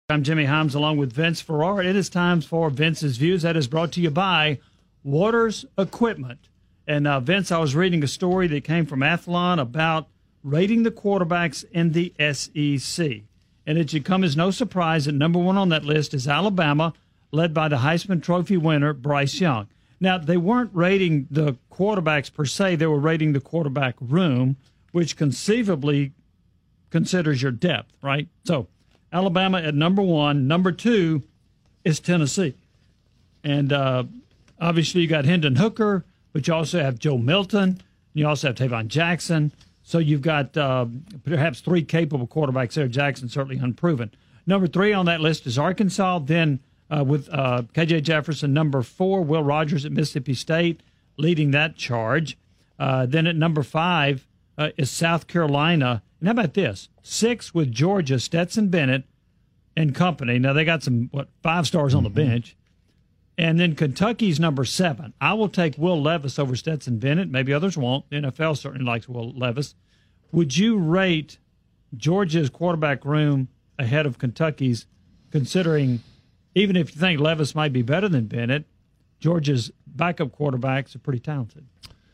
I'm Jimmy Himes along with Vince Ferrara. It is time for Vince's Views. That is brought to you by Waters Equipment. And Vince, I was reading a story that came from Athlon about rating the quarterbacks in the SEC. And it should come as no surprise that number one on that list is Alabama, led by the Heisman Trophy winner, Bryce Young. Now, they weren't rating the quarterbacks per se. They were rating the quarterback room, which conceivably considers your depth, right? So Alabama at number one. Number two is Tennessee. And obviously you got Hendon Hooker, but you also have Joe Milton. You also have Tavon Jackson. So you've got perhaps three capable quarterbacks there. Jackson certainly unproven. Number three on that list is Arkansas. Then with K.J. Jefferson. Number four, Will Rogers at Mississippi State, leading that charge. Then at number five is South Carolina. And how about this? 6 with Georgia, Stetson Bennett and company. Now, they got some, 5 stars on the bench. And then Kentucky's number 7. I will take Will Levis over Stetson Bennett. Maybe others won't. The NFL certainly likes Will Levis. Would you rate Georgia's quarterback room ahead of Kentucky's, considering, even if you think Levis might be better than Bennett, Georgia's backup quarterbacks are pretty talented?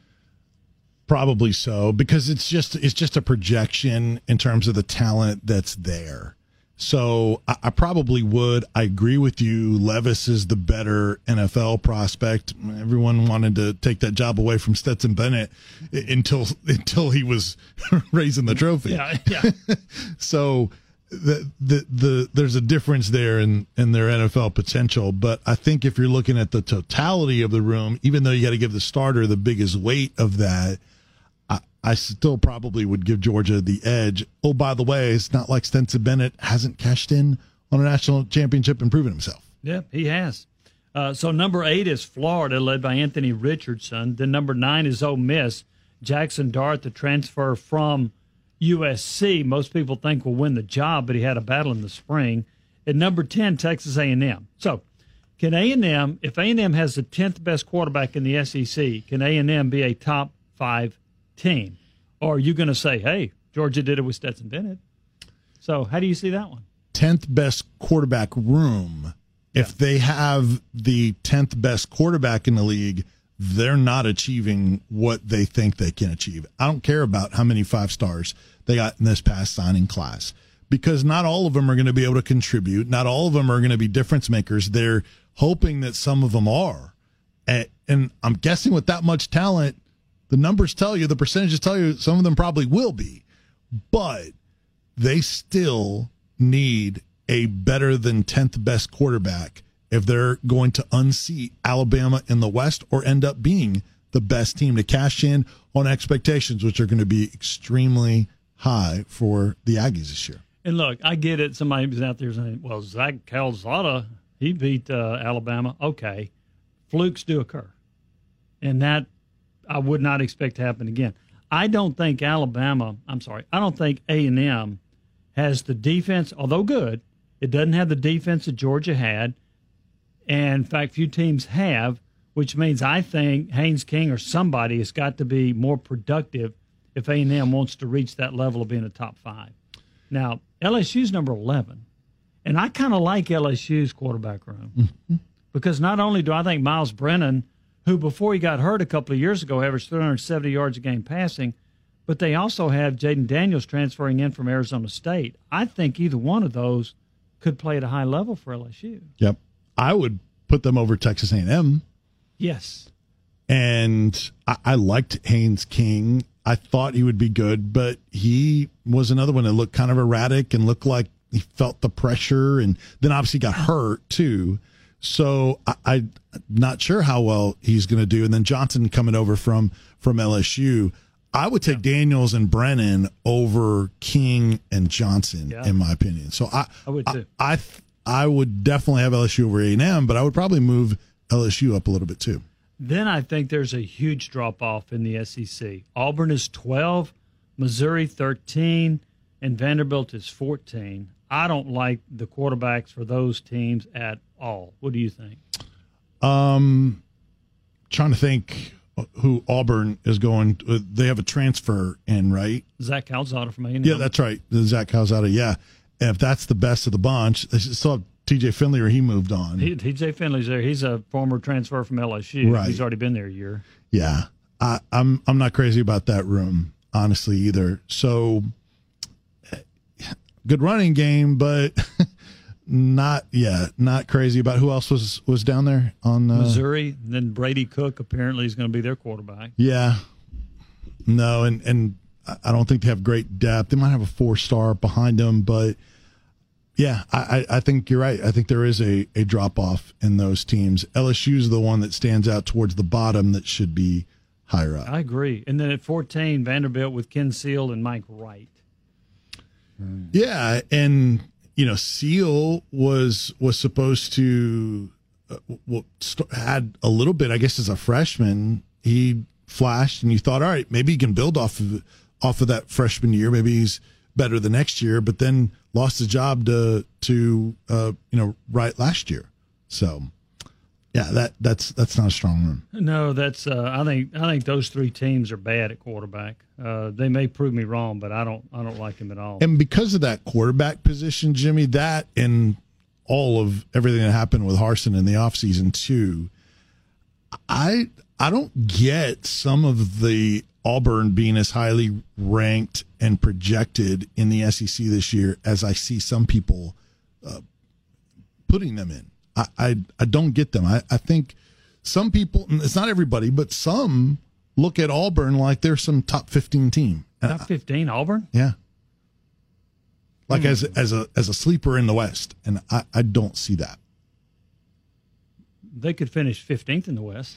Probably so, because it's just a projection in terms of the talent that's there. So I probably would. I agree with you. Levis is the better NFL prospect. Everyone wanted to take that job away from Stetson Bennett until he was raising the trophy. Yeah. So there's a difference there in their NFL potential. But I think if you're looking at the totality of the room, even though you got to give the starter the biggest weight of that, I still probably would give Georgia the edge. Oh, by the way, it's not like Stetson Bennett hasn't cashed in on a national championship and proven himself. Yeah, he has. So number 8 is Florida, led by Anthony Richardson. Then number 9 is Ole Miss. Jackson Dart, the transfer from USC, most people think will win the job, but he had a battle in the spring. At number 10, Texas A&M. So can A&M, if A&M has the 10th best quarterback in the SEC, can A&M be a top 5 team? Or are you going to say, hey, Georgia did it with Stetson Bennett? So how do you see that one? 10th best quarterback room. If they have the 10th best quarterback in the league, they're not achieving what they think they can achieve. I don't care about how many 5 stars they got in this past signing class, because not all of them are going to be able to contribute. Not all of them are going to be difference makers. They're hoping that some of them are. And I'm guessing with that much talent, the numbers tell you, the percentages tell you some of them probably will be, but they still need a better than 10th best quarterback if they're going to unseat Alabama in the West or end up being the best team to cash in on expectations, which are going to be extremely high for the Aggies this year. And look, I get it. Somebody was out there saying, well, Zach Calzada, he beat Alabama. Okay. Flukes do occur. And that I would not expect to happen again. I don't think I don't think A&M has the defense, although good. It doesn't have the defense that Georgia had. And, in fact, few teams have, which means I think Haynes King or somebody has got to be more productive if A&M wants to reach that level of being a top 5. Now, LSU's number 11, and I kind of like LSU's quarterback room because not only do I think Miles Brennan, who before he got hurt a couple of years ago averaged 370 yards a game passing, but they also have Jaden Daniels transferring in from Arizona State. I think either one of those could play at a high level for LSU. Yep. I would put them over Texas A&M. Yes. And I liked Haynes King. I thought he would be good, but he was another one that looked kind of erratic and looked like he felt the pressure, and then obviously got hurt too. So I'm not sure how well he's going to do. And then Johnson coming over from LSU. I would take Daniels and Brennan over King and Johnson, in my opinion. So I would too. I would definitely have LSU over A&M, but I would probably move LSU up a little bit too. Then I think there's a huge drop-off in the SEC. Auburn is 12, Missouri 13, and Vanderbilt is 14. I don't like the quarterbacks for those teams at all. What do you think? Trying to think who Auburn is going. They have a transfer in, right? Zach Calzada from A&M. Yeah, that's right. Zach Calzada, yeah. if that's the best of the bunch, they still have TJ Finley, or he moved on. TJ Finley's there. He's a former transfer from LSU. Right. He's already been there a year. Yeah. I'm not crazy about that room, honestly, either. So good running game, but not crazy about who else was down there on Missouri. And then Brady Cook apparently is going to be their quarterback. Yeah. No, and I don't think they have great depth. They might have a 4-star behind them, but yeah, I think you're right. I think there is a drop off in those teams. LSU is the one that stands out towards the bottom that should be higher up. I agree. And then at 14, Vanderbilt with Ken Seal and Mike Wright. Yeah, and Seal was supposed to had a little bit, I guess, as a freshman. He flashed, and you thought, all right, maybe he can build off of that freshman year. Maybe he's better the next year, but then lost his job to Wright last year. So, yeah, that's not a strong room. No, that's I think those three teams are bad at quarterback. They may prove me wrong, but I don't like them at all. And because of that quarterback position, Jimmy, that and all of everything that happened with Harsin in the offseason too, I don't get some of the Auburn being as highly ranked and projected in the SEC this year as I see some people putting them in. I don't get them. I think some people, it's not everybody, but some look at Auburn like they're some top 15 team. Top 15 Auburn? Yeah. Like as a sleeper in the West, and I don't see that. They could finish 15th in the West.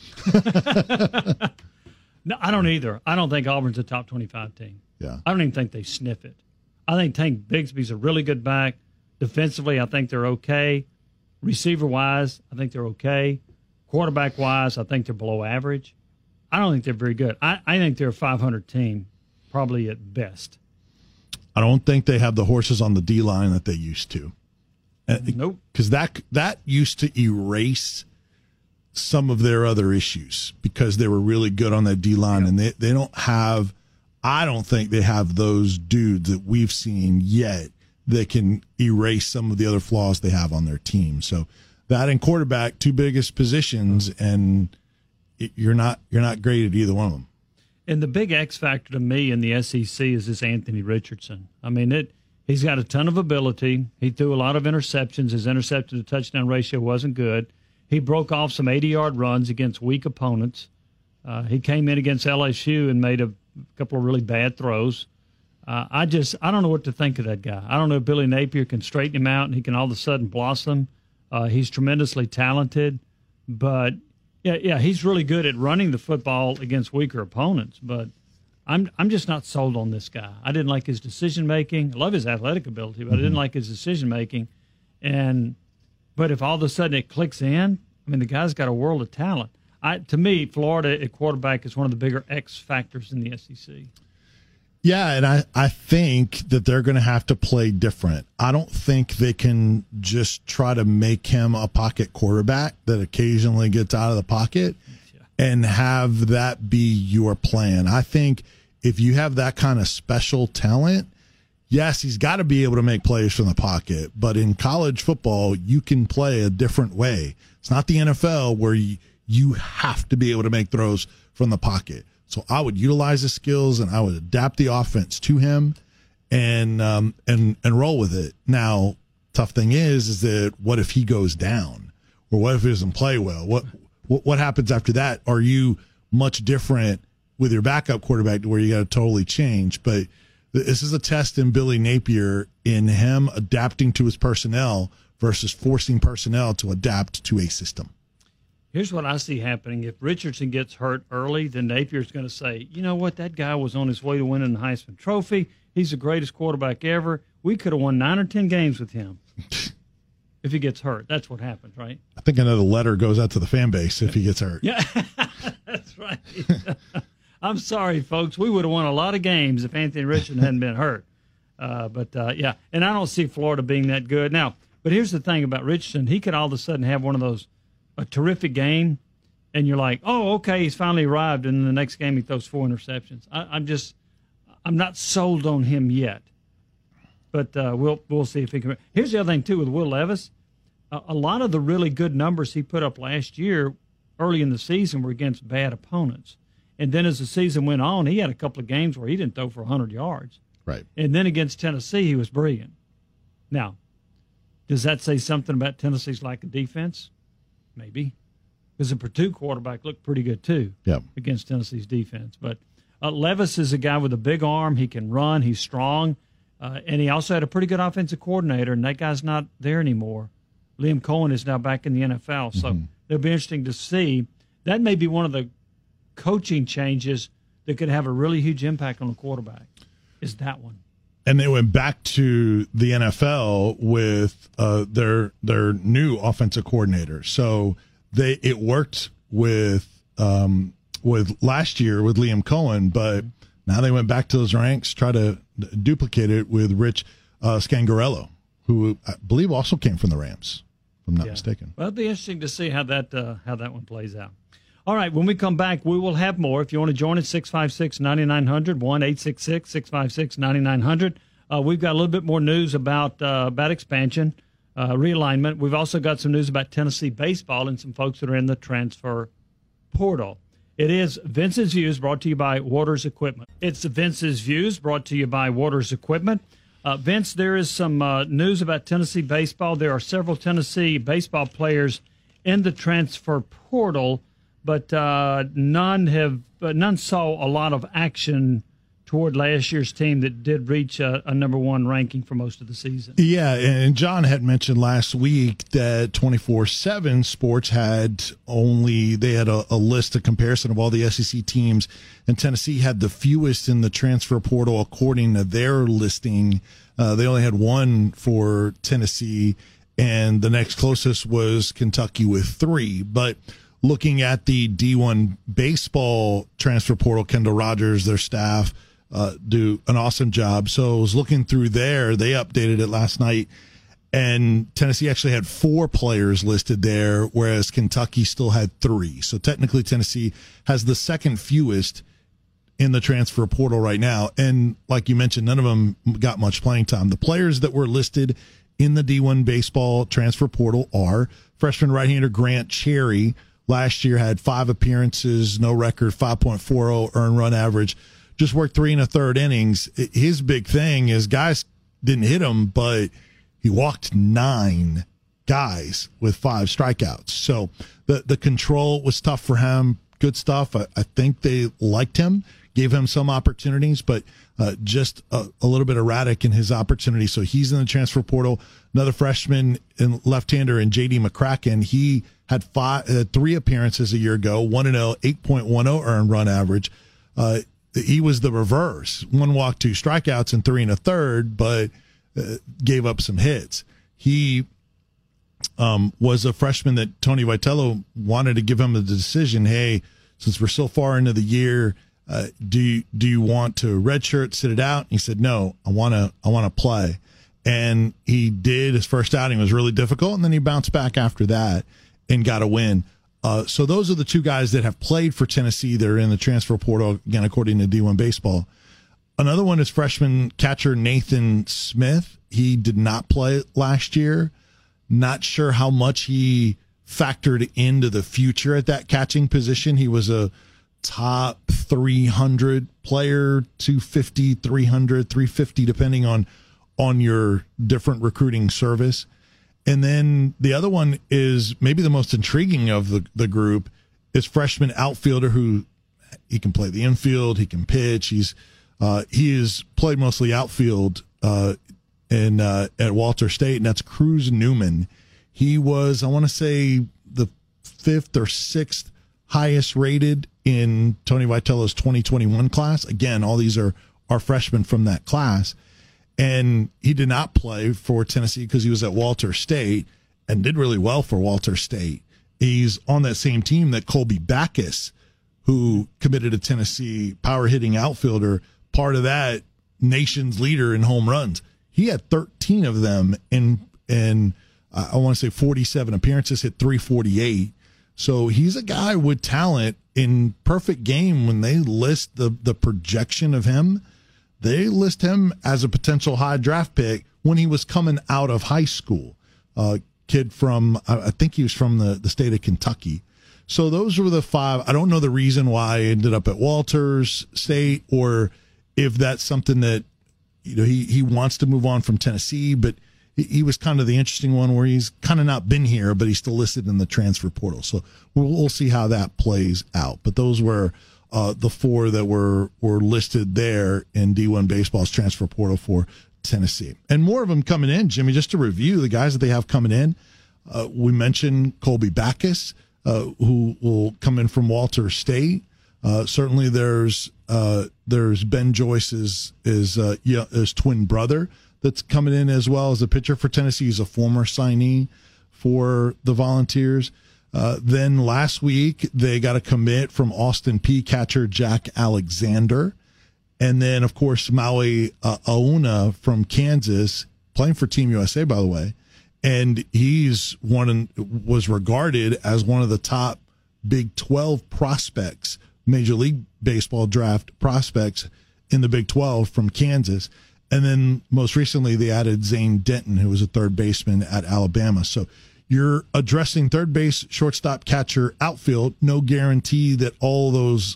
No, I don't either. I don't think Auburn's a top 25 team. Yeah. I don't even think they sniff it. I think Tank Bigsby's a really good back. Defensively, I think they're okay. Receiver-wise, I think they're okay. Quarterback-wise, I think they're below average. I don't think they're very good. I think they're a 500 team, probably at best. I don't think they have the horses on the D-line that they used to. Nope. Because that used to erase some of their other issues because they were really good on that D-line, and they don't have – I don't think they have those dudes that we've seen yet that can erase some of the other flaws they have on their team. So that and quarterback, two biggest positions, and you're not great at either one of them. And the big X factor to me in the SEC is this Anthony Richardson. I mean, he's got a ton of ability. He threw a lot of interceptions. His interception to touchdown ratio wasn't good. He broke off some 80-yard runs against weak opponents. He came in against LSU and made a couple of really bad throws. I don't know what to think of that guy. I don't know if Billy Napier can straighten him out and he can all of a sudden blossom. He's tremendously talented, but yeah, he's really good at running the football against weaker opponents. But I'm just not sold on this guy. I didn't like his decision making. I love his athletic ability, but I didn't like his decision making. But if all of a sudden it clicks in, I mean, the guy's got a world of talent. To me, Florida at quarterback is one of the bigger X factors in the SEC. Yeah, and I think that they're going to have to play different. I don't think they can just try to make him a pocket quarterback that occasionally gets out of the pocket and have that be your plan. I think if you have that kind of special talent, yes, he's got to be able to make plays from the pocket, but in college football, you can play a different way. It's not the NFL where you have to be able to make throws from the pocket. So I would utilize his skills and I would adapt the offense to him and roll with it. Now, tough thing is that what if he goes down, or what if he doesn't play well? What happens after that? Are you much different with your backup quarterback to where you got to totally change? But this is a test in Billy Napier in him adapting to his personnel versus forcing personnel to adapt to a system. Here's what I see happening. If Richardson gets hurt early, then Napier's going to say, you know what, that guy was on his way to winning the Heisman Trophy. He's the greatest quarterback ever. We could have won 9 or 10 games with him. If he gets hurt, that's what happens, right? I think another letter goes out to the fan base if he gets hurt. Yeah, that's right. I'm sorry, folks. We would have won a lot of games if Anthony Richardson hadn't been hurt. Yeah, and I don't see Florida being that good. Now, but here's the thing about Richardson. He could all of a sudden have one of those, a terrific game, and you're like, oh, okay, he's finally arrived, and in the next game he throws 4 interceptions. I'm not sold on him yet. but we'll see if he can. Here's the other thing too with Will Levis. A lot of the really good numbers he put up last year, early in the season, were against bad opponents, and then as the season went on, he had a couple of games where he didn't throw for 100 yards. Right. And then against Tennessee, he was brilliant. Now, does that say something about Tennessee's lack of defense? Maybe. Because the Purdue quarterback looked pretty good, too, against Tennessee's defense. But Levis is a guy with a big arm. He can run. He's strong. And he also had a pretty good offensive coordinator, and that guy's not there anymore. Liam Cohen is now back in the NFL. So it'll be interesting to see. That may be one of the coaching changes that could have a really huge impact on the quarterback, is that one. And they went back to the NFL with their new offensive coordinator. So it worked with last year with Liam Cohen, but now they went back to those ranks, try to duplicate it with Rich Scangarello, who I believe also came from the Rams, if I'm not mistaken. Well, it'll be interesting to see how that one plays out. All right, when we come back, we will have more. If you want to join us, 656-9900, 1-866-656-9900. We've got a little bit more news about expansion, realignment. We've also got some news about Tennessee baseball and some folks that are in the transfer portal. It is Vince's Views, brought to you by Waters Equipment. It's Vince's Views, brought to you by Waters Equipment. Vince, there is some news about Tennessee baseball. There are several Tennessee baseball players in the transfer portal, but none saw a lot of action toward last year's team that did reach a number one ranking for most of the season. Yeah, and John had mentioned last week that 24/7 Sports had a list, a comparison of all the SEC teams, and Tennessee had the fewest in the transfer portal according to their listing. They only had one for Tennessee, and the next closest was Kentucky with 3. But looking at the D1 baseball transfer portal, Kendall Rogers, their staff, do an awesome job. So I was looking through there. They updated it last night, and Tennessee actually had 4 players listed there, whereas Kentucky still had 3. So technically Tennessee has the second fewest in the transfer portal right now. And like you mentioned, none of them got much playing time. The players that were listed in the D1 baseball transfer portal are freshman right-hander Grant Cherry. Last year had 5 appearances, no record, 5.40 earned run average. Just worked 3 1/3 innings. His big thing is guys didn't hit him, but he walked 9 guys with 5 strikeouts. So the control was tough for him. Good stuff. I think they liked him, gave him some opportunities, but just a little bit erratic in his opportunity. So he's in the transfer portal. Another freshman and left-hander in J.D. McCracken. He had 3 appearances a year ago, 1-0, 8.10 earned run average. He was the reverse. 1 walk, 2 strikeouts, and 3 1/3, but gave up some hits. He was a freshman that Tony Vitello wanted to give him the decision. Hey, since we're so far into the year, do you want to redshirt, sit it out? And he said, no, I want to play. And he did. His first outing was really difficult, and then he bounced back after that and got a win. So those are the 2 guys that have played for Tennessee. They're in the transfer portal, again, according to D1 Baseball. Another one is freshman catcher Nathan Smith. He did not play last year. Not sure how much he factored into the future at that catching position. He was a top 300 player, 250, 300, 350, depending on your different recruiting service. And then the other one is maybe the most intriguing of the group is freshman outfielder who he can play the infield, he can pitch. He has played mostly outfield at Walter State, and that's Cruz Newman. He was, I want to say, the 5th or 6th highest rated in Tony Vitello's 2021 class. Again, all these are freshmen from that class. And he did not play for Tennessee because he was at Walter State and did really well for Walter State. He's on that same team that Colby Backus, who committed to Tennessee, power hitting outfielder, part of that nation's leader in home runs. He had 13 of them in I want to say 47 appearances, hit 348. So he's a guy with talent. In perfect game, when they list the projection of him, they list him as a potential high draft pick when he was coming out of high school. Kid from, I think he was from the state of Kentucky. So those were the 5. I don't know the reason why he ended up at Walters State, or if that's something that, he wants to move on from Tennessee, but he was kind of the interesting one where he's kind of not been here, but he's still listed in the transfer portal. So we'll see how that plays out. But those were the 4 that were listed there in D1 Baseball's transfer portal for Tennessee. And more of them coming in, Jimmy, just to review the guys that they have coming in. We mentioned Colby Backus, who will come in from Walters State. Certainly there's Ben Joyce's twin brother that's coming in as well as a pitcher for Tennessee. He's a former signee for the Volunteers. Then last week, they got a commit from Austin P catcher Jack Alexander. And then, of course, Maui Auna from Kansas, playing for Team USA, by the way. And was regarded as one of the top Big 12 prospects, Major League Baseball draft prospects in the Big 12 from Kansas. And then most recently, they added Zane Denton, who was a third baseman at Alabama. So you're addressing third base, shortstop, catcher, outfield. No guarantee that all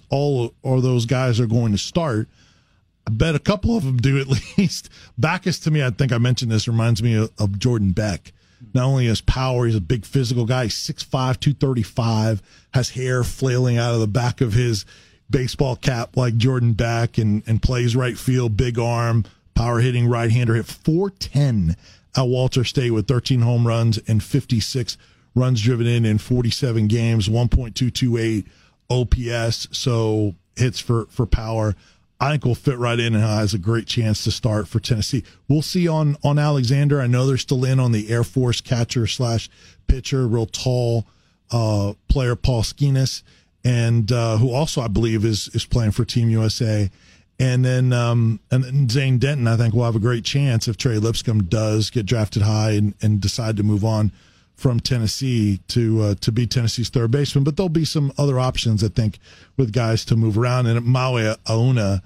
those guys are going to start. I bet a couple of them do at least. Backus, to me, I think I mentioned this, reminds me of Jordan Beck. Not only has power, he's a big physical guy. He's 6'5", 235, has hair flailing out of the back of his baseball cap like Jordan Beck, and plays right field, big arm, power hitting right-hander. Hit .410 at Walter State with 13 home runs and 56 runs driven in 47 games, 1.228 OPS. So hits for power. I think will fit right in and has a great chance to start for Tennessee. We'll see on Alexander. I know they're still in on the Air Force catcher / pitcher, real tall player, Paul Skinas, and who also I believe is playing for Team USA. And then Zane Denton, I think, will have a great chance if Trey Lipscomb does get drafted high and decide to move on from Tennessee to be Tennessee's third baseman. But there'll be some other options, I think, with guys to move around. And Maui Auna,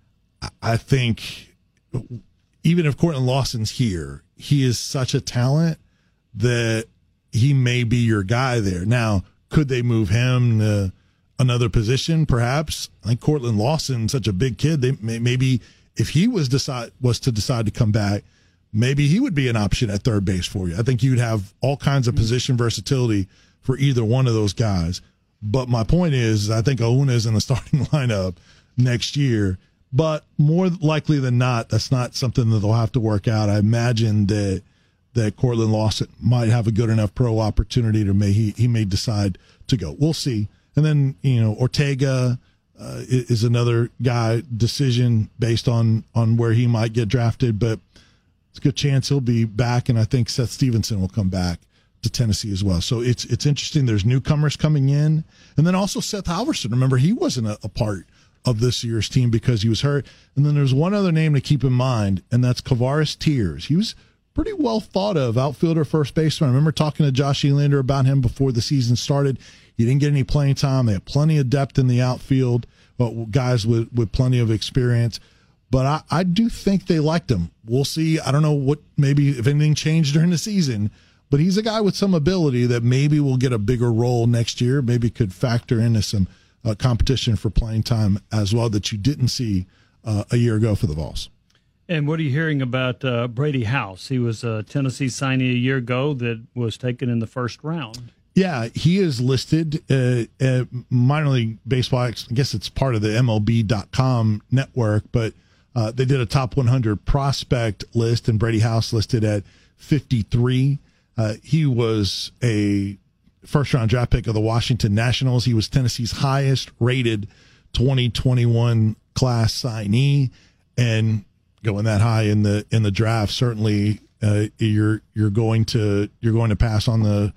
I think, even if Cortland Lawson's here, he is such a talent that he may be your guy there. Now, could they move him to another position? Perhaps. I think Cortland Lawson, such a big kid, they maybe if he was to decide to come back, maybe he would be an option at third base for you. I think you'd have all kinds of position versatility for either one of those guys. But my point is, I think Auna is in the starting lineup next year. But more likely than not, that's not something that they'll have to work out. I imagine that Cortland Lawson might have a good enough pro opportunity to he may decide to go. We'll see. And then, Ortega is another guy, decision based on where he might get drafted, but it's a good chance he'll be back, and I think Seth Stevenson will come back to Tennessee as well. So it's interesting. There's newcomers coming in, and then also Seth Halverson. Remember, he wasn't a part of this year's team because he was hurt. And then there's one other name to keep in mind, and that's Kavaris Tears. He was pretty well thought of, outfielder, first baseman. I remember talking to Josh Elander about him before the season started. He didn't get any playing time. They had plenty of depth in the outfield, but guys with plenty of experience. But I do think they liked him. We'll see. I don't know maybe if anything changed during the season, but he's a guy with some ability that maybe will get a bigger role next year, maybe could factor into some competition for playing time as well that you didn't see a year ago for the Vols. And what are you hearing about Brady House? He was a Tennessee signee a year ago that was taken in the first round. Yeah, he is listed at minor league baseball. I guess it's part of the MLB.com network, but they did a top 100 prospect list, and Brady House listed at 53. He was a first-round draft pick of the Washington Nationals. He was Tennessee's highest-rated 2021 class signee, and going that high in the draft, certainly you're going to pass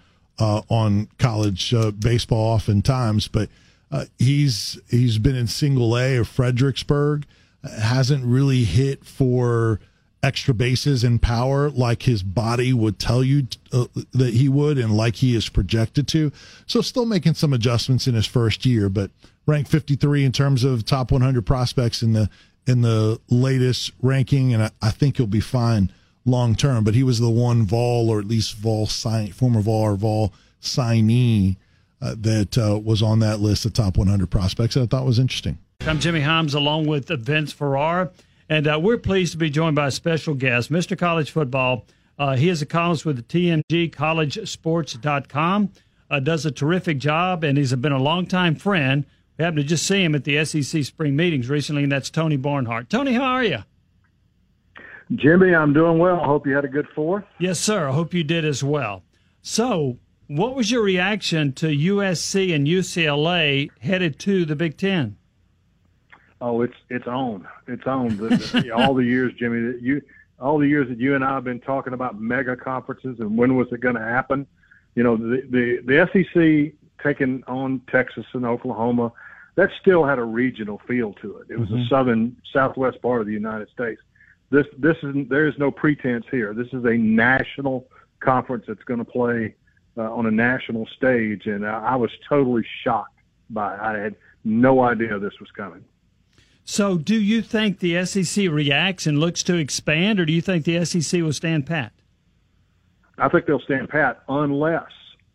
on college baseball oftentimes. But he's been in Single A of Fredericksburg, hasn't really hit for extra bases and power like his body would tell you that he would, and like he is projected to. So still making some adjustments in his first year, but ranked 53 in terms of top 100 prospects in the in the latest ranking, and I think he'll be fine long term. But he was the one Vol, or at least former Vol or Vol signee that was on that list of top 100 prospects that I thought was interesting. I'm Jimmy Himes along with Vince Ferrara, and we're pleased to be joined by a special guest, Mr. College Football. He is a columnist with the TNG, collegesports.com, does a terrific job, and he's been a longtime friend. We happened to just see him at the SEC spring meetings recently, and that's Tony Barnhart. Tony, how are you? Jimmy, I'm doing well. I hope you had a good 4th. Yes, sir. I hope you did as well. So, what was your reaction to USC and UCLA headed to the Big Ten? Oh, it's on. It's on. All the years, Jimmy, all the years that you and I have been talking about mega conferences and when was it going to happen. You know, the SEC taking on Texas and Oklahoma, that still had a regional feel to it. It was a southwest part of the United States. There is no pretense here. This is a national conference that's going to play on a national stage, and I was totally shocked by it. I had no idea this was coming. So do you think the SEC reacts and looks to expand, or do you think the SEC will stand pat? I think they'll stand pat unless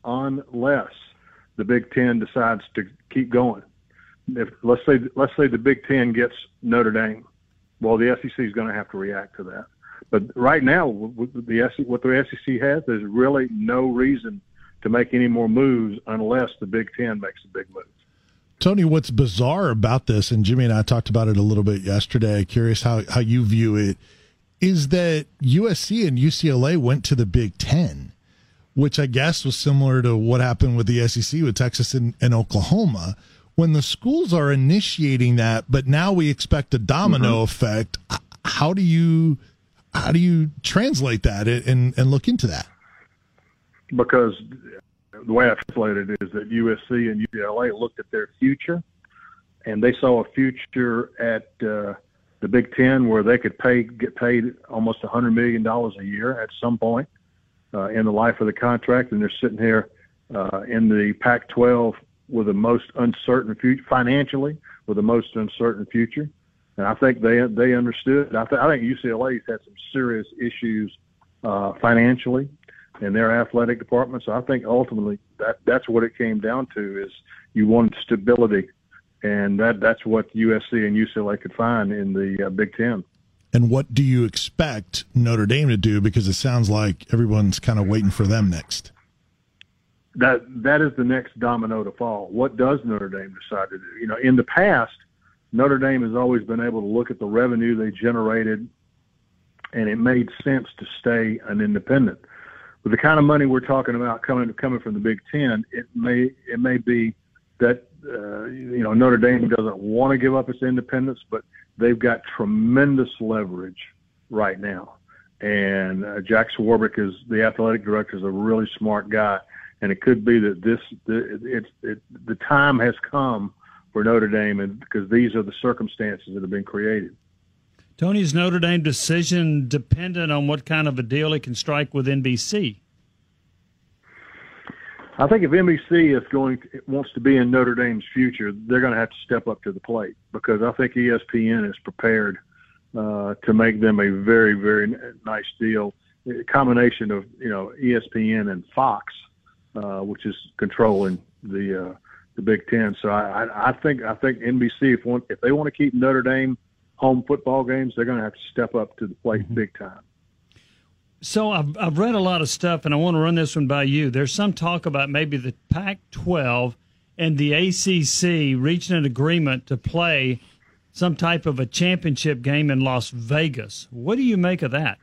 the Big Ten decides to keep going. If let's say the Big Ten gets Notre Dame, well, the SEC is going to have to react to that. But right now, what the SEC has, there's really no reason to make any more moves unless the Big Ten makes a big move. Tony, what's bizarre about this, and Jimmy and I talked about it a little bit yesterday, curious how you view it, is that USC and UCLA went to the Big Ten, which I guess was similar to what happened with the SEC with Texas and Oklahoma. When the schools are initiating that, but now we expect a domino effect, how do you translate that and look into that? Because the way I translated it is that USC and UCLA looked at their future, and they saw a future at the Big Ten where they could get paid almost $100 million a year at some point in the life of the contract, and they're sitting here in the Pac-12 with the most uncertain future financially, with the most uncertain future. And I think they understood. I think UCLA's had some serious issues financially in their athletic department. So I think ultimately that's what it came down to, is you wanted stability, and that's what USC and UCLA could find in the Big Ten. And what do you expect Notre Dame to do? Because it sounds like everyone's kind of waiting for them next. That is the next domino to fall. What does Notre Dame decide to do? You know, in the past, Notre Dame has always been able to look at the revenue they generated, and it made sense to stay an independent. With the kind of money we're talking about coming from the Big Ten, it may be that Notre Dame doesn't want to give up its independence, but they've got tremendous leverage right now. And Jack Swarbrick, is the athletic director, is a really smart guy, and it could be that the time has come for Notre Dame, and because these are the circumstances that have been created. Tony's Notre Dame decision dependent on what kind of a deal it can strike with NBC? I think if NBC wants to be in Notre Dame's future, they're going to have to step up to the plate, because I think ESPN is prepared to make them a very, very nice deal. A combination of ESPN and Fox, which is controlling the Big Ten. So I think NBC, if they want to keep Notre Dame home football games, they're going to have to step up to the plate big time. So I've read a lot of stuff, and I want to run this one by you. There's some talk about maybe the Pac-12 and the ACC reaching an agreement to play some type of a championship game in Las Vegas. What do you make of that?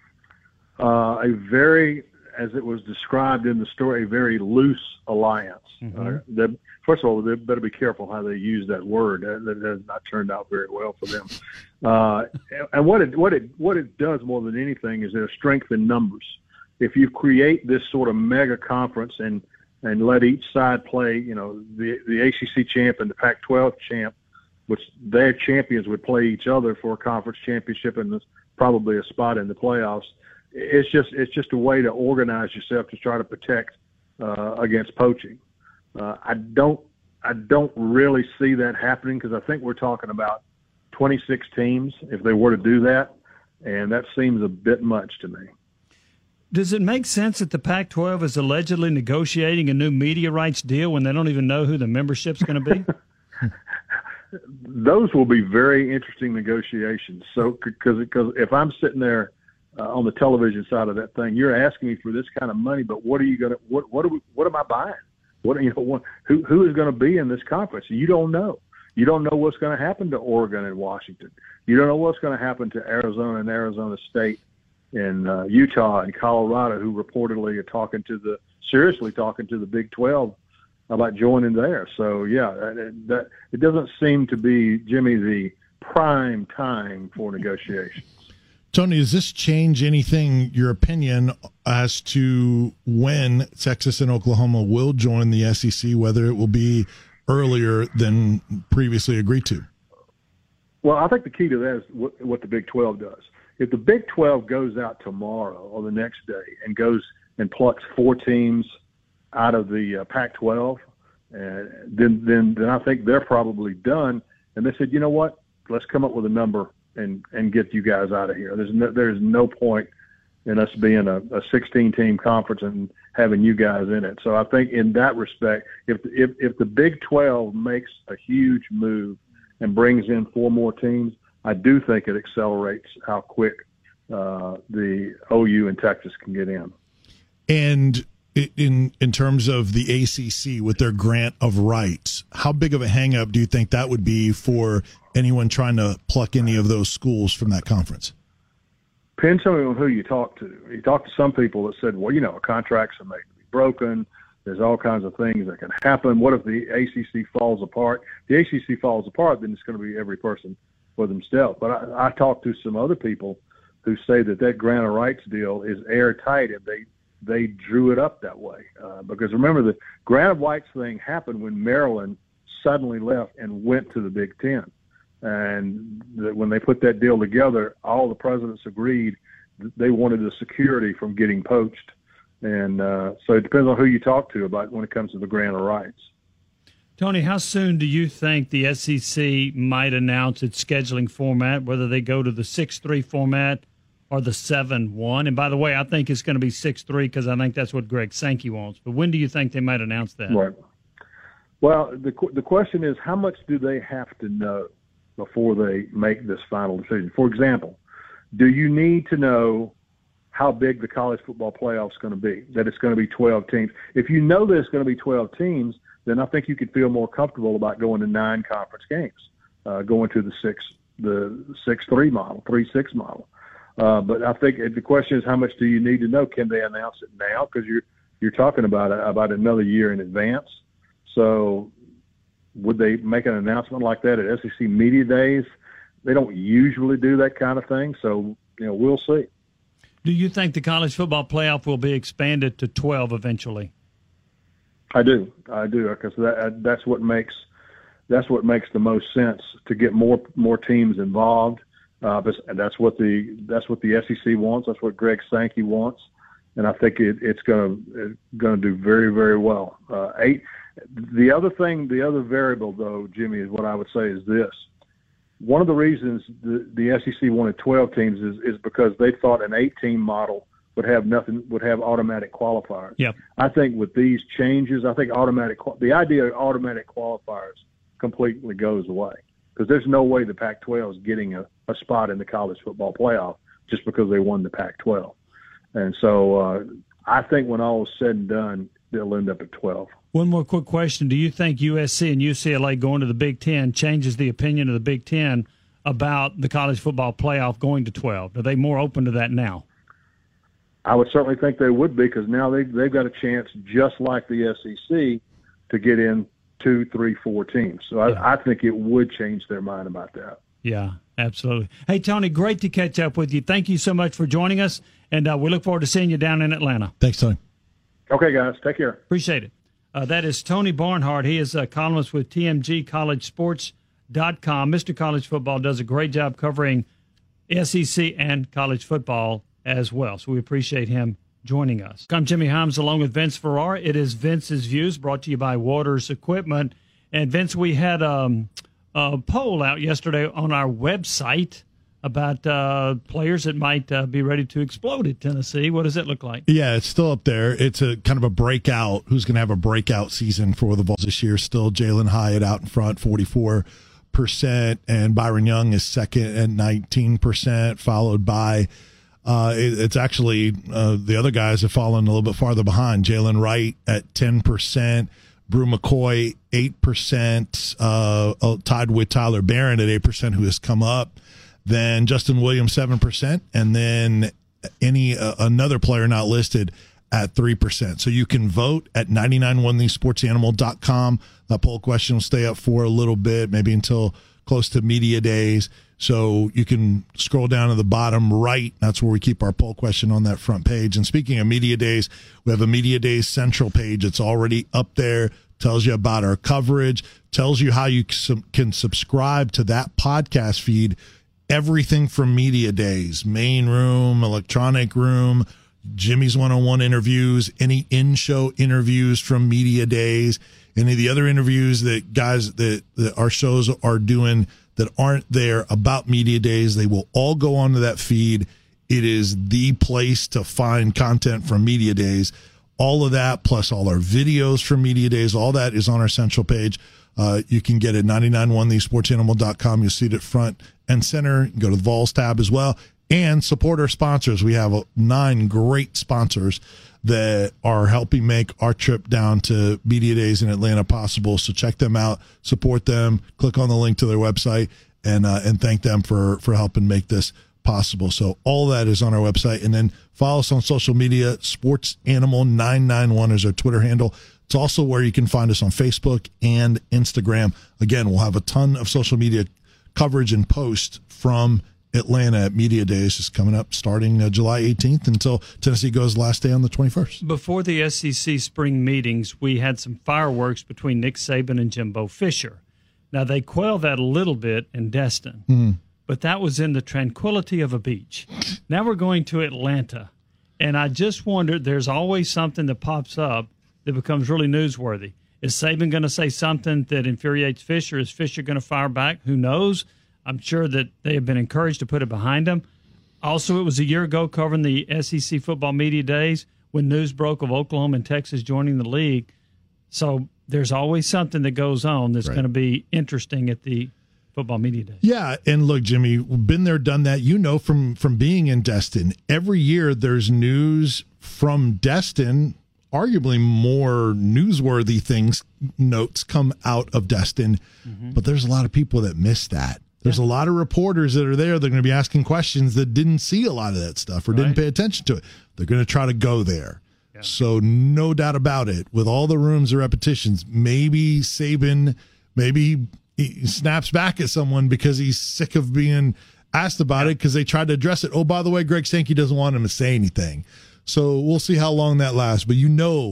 As it was described in the story, a very loose alliance. First of all, they better be careful how they use that word. That has not turned out very well for them. And what it does more than anything is there's strength in numbers. If you create this sort of mega conference and let each side play, the ACC champ and the Pac-12 champ, which their champions would play each other for a conference championship and probably a spot in the playoffs. It's just a way to organize yourself to try to protect against poaching. I don't really see that happening, because I think we're talking about 26 teams if they were to do that, and that seems a bit much to me. Does it make sense that the Pac-12 is allegedly negotiating a new media rights deal when they don't even know who the membership's going to be? Those will be very interesting negotiations. So, because if I'm sitting there on the television side of that thing, you're asking me for this kind of money, but what are you going to? What am I buying? Who is going to be in this conference? You don't know. You don't know what's going to happen to Oregon and Washington. You don't know what's going to happen to Arizona and Arizona State and Utah and Colorado, who reportedly are seriously talking to the Big 12 about joining there. So, yeah, that it doesn't seem to be, Jimmy, the prime time for negotiations. Tony, does this change anything, your opinion, as to when Texas and Oklahoma will join the SEC, whether it will be earlier than previously agreed to? Well, I think the key to that is what the Big 12 does. If the Big 12 goes out tomorrow or the next day and goes and plucks 4 teams out of the Pac-12, then I think they're probably done. And they said, you know what? Let's come up with a number and get you guys out of here. There's no point in us being a 16-team conference and having you guys in it. So I think in that respect, if the Big 12 makes a huge move and brings in 4 more teams, I do think it accelerates how quick the OU and Texas can get in. And in terms of the ACC with their grant of rights, how big of a hang-up do you think that would be for anyone trying to pluck any of those schools from that conference? Depends on who you talk to. You talk to some people that said, well, contracts are made to be broken. There's all kinds of things that can happen. What if the ACC falls apart? If the ACC falls apart, then it's going to be every person for themselves. But I talked to some other people who say that grant of rights deal is airtight, and they drew it up that way. Because remember, the grant of rights thing happened when Maryland suddenly left and went to the Big Ten. And when they put that deal together, all the presidents agreed they wanted the security from getting poached. And so it depends on who you talk to about when it comes to the grant of rights. Tony, how soon do you think the SEC might announce its scheduling format, whether they go to the 6-3 format or the 7-1? And by the way, I think it's going to be 6-3 because I think that's what Greg Sankey wants. But when do you think they might announce that? Right. Well, the question is, how much do they have to know before they make this final decision? For example, do you need to know how big the college football playoff is going to be, that it's going to be 12 teams? If you know that it's going to be 12 teams, then I think you could feel more comfortable about going to 9 conference games, going to the 6-3 model, 3-6 model. But I think the question is, how much do you need to know? Can they announce it now? Because you're talking about another year in advance. So would they make an announcement like that at SEC Media Days? They don't usually do that kind of thing. So, we'll see. Do you think the college football playoff will be expanded to 12 eventually? I do, because that's what makes the most sense, to get more teams involved. But that's what the SEC wants. That's what Greg Sankey wants, and I think it's going to do very, very well. The other variable, though, Jimmy, is what I would say is this. One of the reasons the SEC wanted 12 teams is because they thought an 8-team model would have automatic qualifiers. Yep. I think with these changes, I think the idea of automatic qualifiers completely goes away, because there's no way the Pac-12 is getting a spot in the college football playoff just because they won the Pac-12. And so I think when all is said and done, they'll end up at 12. One more quick question. Do you think USC and UCLA going to the Big Ten changes the opinion of the Big Ten about the college football playoff going to 12? Are they more open to that now? I would certainly think they would be, because now they've got a chance, just like the SEC, to get in 2, 3, 4 teams. So I think it would change their mind about that. Yeah, absolutely. Hey, Tony, great to catch up with you. Thank you so much for joining us, and we look forward to seeing you down in Atlanta. Thanks, Tony. Okay, guys. Take care. Appreciate it. That is Tony Barnhart. He is a columnist with TMGCollegeSports.com. Mr. College Football does a great job covering SEC and college football as well. So we appreciate him joining us. I'm Jimmy Hyams along with Vince Ferrara. It is Vince's Views, brought to you by Waters Equipment. And Vince, we had poll out yesterday on our website about players that might be ready to explode at Tennessee. What does it look like? Yeah, it's still up there. It's a kind of a breakout. Who's going to have a breakout season for the Vols this year? Still Jalen Hyatt out in front, 44%, and Byron Young is second at 19%, followed by it's actually the other guys have fallen a little bit farther behind. Jalen Wright at 10%, Brew McCoy 8%, tied with Tyler Barron at 8%, who has come up. Then Justin Williams 7%, and then another player not listed at 3%. So you can vote at 991thesportsanimal.com. That poll question will stay up for a little bit, maybe until close to media days. So you can scroll down to the bottom right. That's where we keep our poll question on that front page. And speaking of media days, we have a Media Days Central page. It's already up there. Tells you about our coverage. Tells you how you can subscribe to that podcast feed. Everything from Media Days, main room, electronic room, Jimmy's one-on-one interviews, any in-show interviews from Media Days, any of the other interviews that guys that our shows are doing that aren't there about Media Days, they will all go onto that feed. It is the place to find content from Media Days. All of that, plus all our videos from Media Days, all that is on our central page. You can get it at 991thesportsanimal.com. You'll see it at front and center. You can go to the Vols tab as well. And support our sponsors. We have 9 great sponsors that are helping make our trip down to Media Days in Atlanta possible. So check them out, support them, click on the link to their website, and thank them for helping make this possible. So all that is on our website. And then follow us on social media. SportsAnimal991 is our Twitter handle. It's also where you can find us on Facebook and Instagram. Again, we'll have a ton of social media coverage and posts from Atlanta at Media Days is coming up starting July 18th until Tennessee goes last day on the 21st. Before the SEC spring meetings, we had some fireworks between Nick Saban and Jimbo Fisher. Now, they quelled that a little bit in Destin, but that was in the tranquility of a beach. Now we're going to Atlanta, and I just wondered, there's always something that pops up that becomes really newsworthy. Is Saban going to say something that infuriates Fisher? Is Fisher going to fire back? Who knows? I'm sure that they have been encouraged to put it behind them. Also, it was a year ago covering the SEC football media days when news broke of Oklahoma and Texas joining the league. So there's always something that goes on that's going to be interesting at the football media days. Yeah, and look, Jimmy, been there, done that. You know from being in Destin, every year there's news from Destin. Arguably more newsworthy notes come out of Destin, but there's a lot of people that miss that. There's a lot of reporters that are there. They're going to be asking questions that didn't see a lot of that stuff or didn't pay attention to it. They're going to try to go there. Yeah. So no doubt about it. With all the rooms and repetitions, maybe Saban, he snaps back at someone because he's sick of being asked about it because they tried to address it. Oh, by the way, Greg Sankey doesn't want him to say anything. So we'll see how long that lasts. But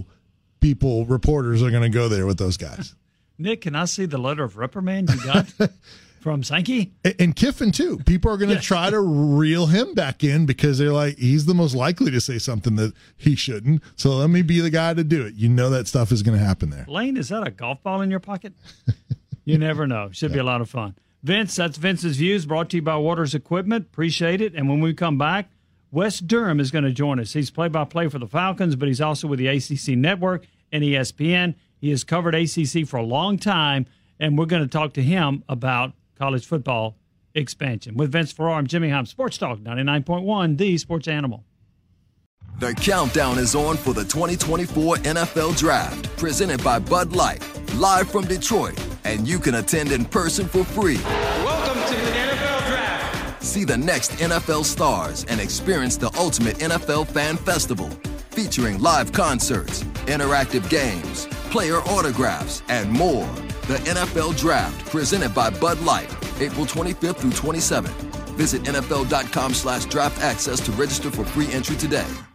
reporters are going to go there with those guys. Nick, can I see the letter of reprimand you got from Sankey? And Kiffin, too. People are going to try to reel him back in because they're like, he's the most likely to say something that he shouldn't. So let me be the guy to do it. You know that stuff is going to happen there. Lane, is that a golf ball in your pocket? You never know. Should be a lot of fun. Vince, that's Vince's Views, brought to you by Waters Equipment. Appreciate it. And when we come back, Wes Durham is going to join us. He's play-by-play for the Falcons, but he's also with the ACC Network and ESPN. He has covered ACC for a long time, and we're going to talk to him about college football expansion. With Vince Farrar, I'm Jimmy Hyam, Sports Talk 99.1, the Sports Animal. The countdown is on for the 2024 NFL Draft, presented by Bud Light, live from Detroit, and you can attend in person for free. Welcome to the NFL Draft. See the next NFL stars and experience the ultimate NFL fan festival, featuring live concerts, interactive games, player autographs, and more. The NFL Draft, presented by Bud Light, April 25th through 27th. Visit NFL.com/draft access to register for free entry today.